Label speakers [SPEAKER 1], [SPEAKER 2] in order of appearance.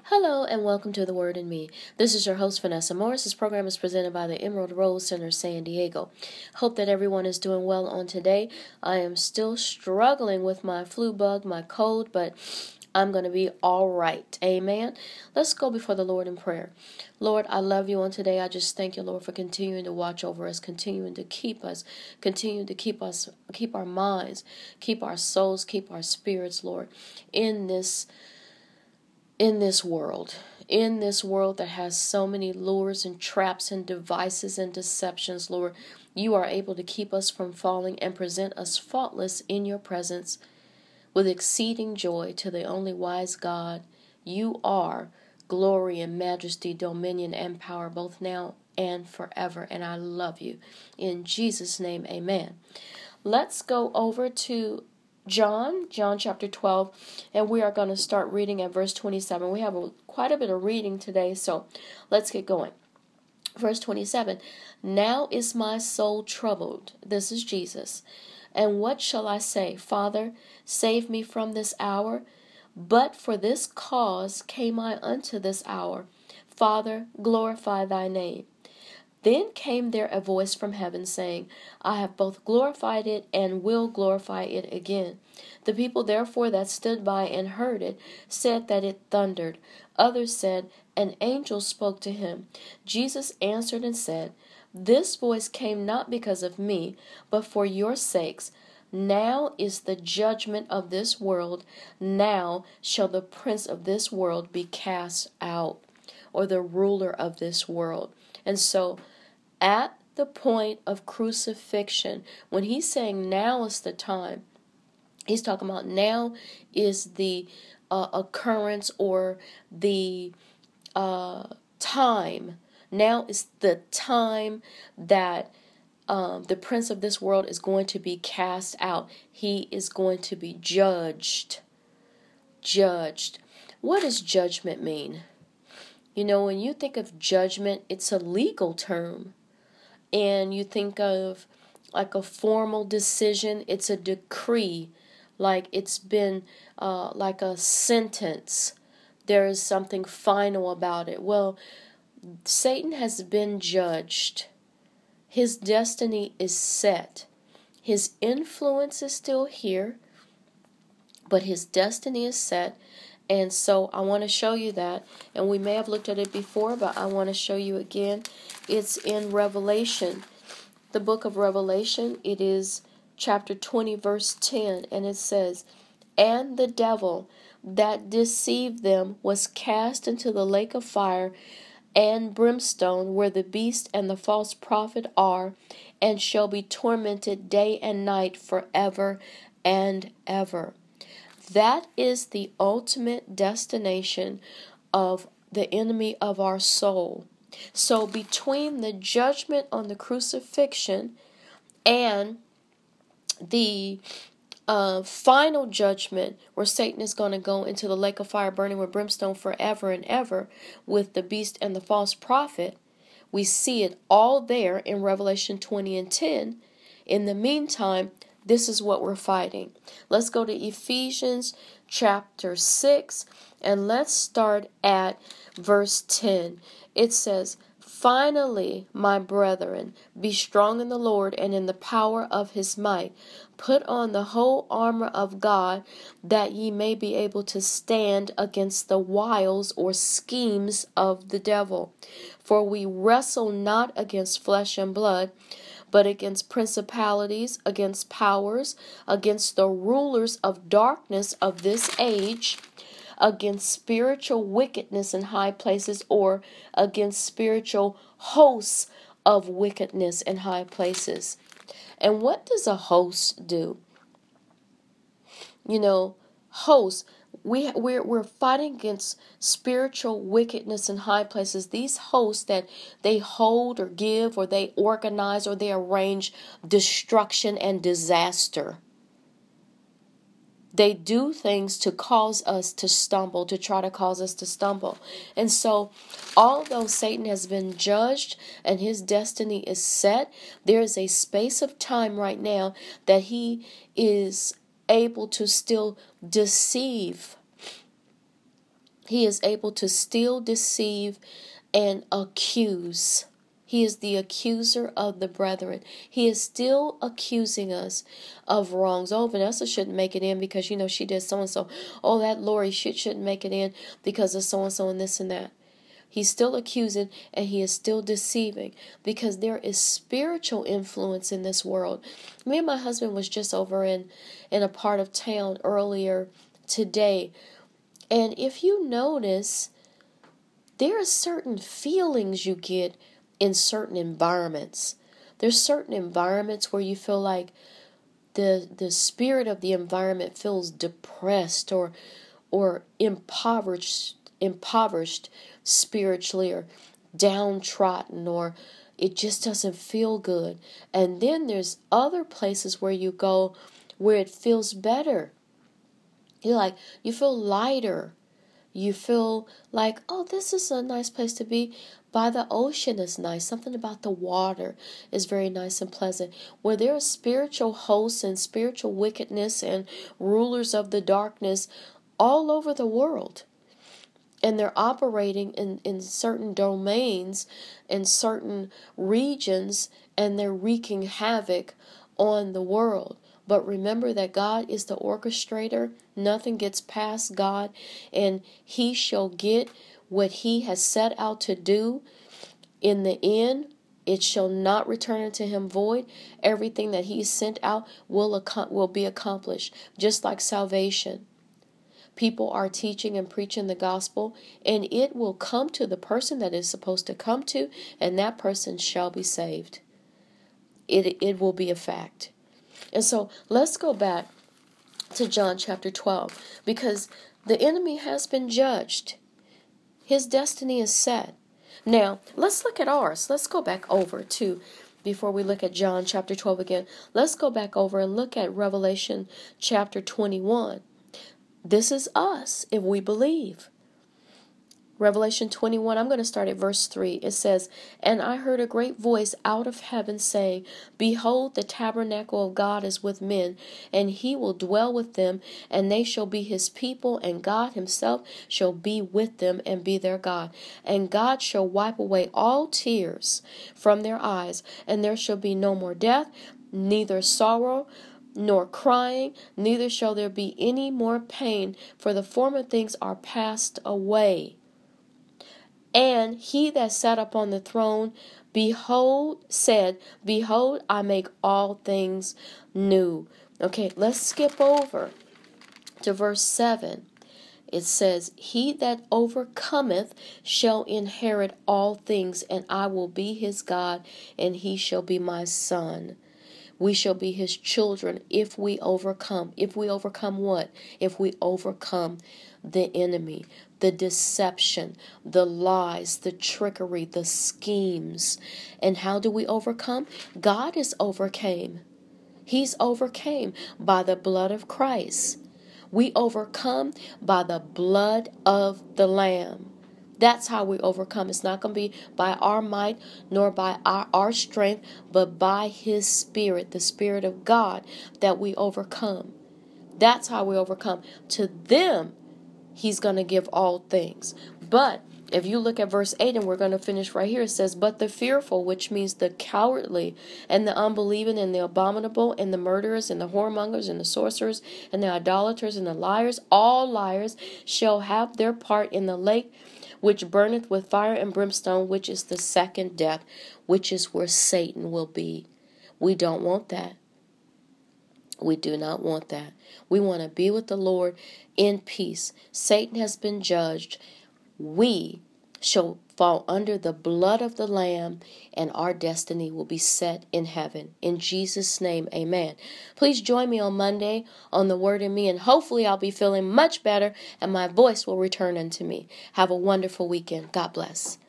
[SPEAKER 1] Hello and welcome to The Word in Me. This is your host, Vanessa Morris. This program is presented by the Emerald Rose Center, San Diego. Hope that everyone is doing well on today. I am still struggling with my flu bug, my cold, but I'm going to be all right. Amen. Let's go before the Lord in prayer. Lord, I love you on today. I just thank you, Lord, for continuing to watch over us, continuing to keep us, continuing to keep our minds, keep our souls, keep our spirits, Lord, in this world that has so many lures and traps and devices and deceptions, Lord. You are able to keep us from falling and present us faultless in your presence with exceeding joy to the only wise God. You are glory and majesty, dominion and power, both now and forever. And I love you. In Jesus' name, amen. Let's go over to John chapter 12, and we are going to start reading at verse 27. We have quite a bit of reading today, so let's get going. Verse 27, now is my soul troubled. This is Jesus. And what shall I say? Father, save me from this hour. But for this cause came I unto this hour. Father, glorify thy name. Then came there a voice from heaven saying, I have both glorified it and will glorify it again. The people therefore that stood by and heard it said that it thundered. Others said, an angel spoke to him. Jesus answered and said, this voice came not because of me, but for your sakes. Now is the judgment of this world. Now shall the prince of this world be cast out, or the ruler of this world. And so, at the point of crucifixion, when he's saying now is the time, he's talking about now is the occurrence or the time. Now is the time that the prince of this world is going to be cast out. He is going to be judged. What does judgment mean? You know, when you think of judgment, it's a legal term. And you think of like a formal decision, it's a decree, like it's been like a sentence. There is something final about it. Well, Satan has been judged. His destiny is set. His influence is still here, but his destiny is set. And so I want to show you that. And we may have looked at it before, but I want to show you again. It's in Revelation, the book of Revelation. It is chapter 20, verse 10. And it says, and the devil that deceived them was cast into the lake of fire and brimstone, where the beast and the false prophet are, and shall be tormented day and night forever and ever. That is the ultimate destination of the enemy of our soul. So between the judgment on the crucifixion and the final judgment where Satan is going to go into the lake of fire burning with brimstone forever and ever with the beast and the false prophet, we see it all there in Revelation 20 and 10. In the meantime, this is what we're fighting. Let's go to Ephesians chapter 6 and let's start at verse 10. It says, finally, my brethren, be strong in the Lord and in the power of his might. Put on the whole armor of God, that ye may be able to stand against the wiles or schemes of the devil. For we wrestle not against flesh and blood, but against principalities, against powers, against the rulers of darkness of this age, against spiritual wickedness in high places, or against spiritual hosts of wickedness in high places. And what does a host do? You know, hosts, we're fighting against spiritual wickedness in high places. These hosts that they hold or give or they organize or they arrange destruction and disaster. They do things to cause us to stumble, to try to cause us to stumble. And so, although Satan has been judged and his destiny is set, there is a space of time right now that he is able to still deceive He is able to still deceive and accuse. He is the accuser of the brethren. He is still accusing us of wrongs. Oh, Vanessa shouldn't make it in because, she did so-and-so. Oh, that Lori shouldn't make it in because of so-and-so and this and that. He's still accusing and he is still deceiving because there is spiritual influence in this world. Me and my husband was just over in a part of town earlier today. And if you notice, there are certain feelings you get in certain environments. There's certain environments where you feel like the spirit of the environment feels depressed or impoverished spiritually, or downtrodden, or it just doesn't feel good. And then there's other places where you go where it feels better. You feel lighter. You feel like, oh, this is a nice place to be. By the ocean is nice. Something about the water is very nice and pleasant. Where there are spiritual hosts and spiritual wickedness and rulers of the darkness all over the world. And they're operating in certain domains, in certain regions, and they're wreaking havoc on the world. But remember that God is the orchestrator. Nothing gets past God, and he shall get what he has set out to do. In the end, it shall not return unto him void. Everything that he sent out will be accomplished, just like salvation. People are teaching and preaching the gospel, and it will come to the person that is supposed to come to, and that person shall be saved. It will be a fact. And so let's go back to John chapter 12, because the enemy has been judged. His destiny is set. Now, let's look at ours. Let's go back over to, before we look at John chapter 12 again, let's go back over and look at Revelation chapter 21. This is us if we believe. Revelation 21, I'm going to start at verse 3. It says, "And I heard a great voice out of heaven saying, Behold, the tabernacle of God is with men, and he will dwell with them, and they shall be his people, and God himself shall be with them and be their God. And God shall wipe away all tears from their eyes, and there shall be no more death, neither sorrow, nor crying, neither shall there be any more pain, for the former things are passed away. And he that sat upon the throne, said, Behold, I make all things new." Okay, let's skip over to verse 7. It says, "He that overcometh shall inherit all things, and I will be his God, and he shall be my son." We shall be his children if we overcome. If we overcome what? If we overcome the enemy, the deception, the lies, the trickery, the schemes. And how do we overcome? God is overcame. He's overcame by the blood of Christ. We overcome by the blood of the Lamb. That's how we overcome. It's not going to be by our might nor by our strength, but by his Spirit, the Spirit of God, that we overcome. That's how we overcome. To them, he's going to give all things. But if you look at verse 8, and we're going to finish right here, it says, "But the fearful," which means the cowardly, and the unbelieving, and the abominable, and the murderers, and the whoremongers, and the sorcerers, and the idolaters, and the liars, all liars, shall have their part in the lake which burneth with fire and brimstone, which is the second death," which is where Satan will be. We don't want that. We do not want that. We want to be with the Lord in peace. Satan has been judged. We shall fall under the blood of the Lamb, and our destiny will be set in heaven. In Jesus' name, amen. Please join me on Monday on The Word in Me, and hopefully I'll be feeling much better, and my voice will return unto me. Have a wonderful weekend. God bless.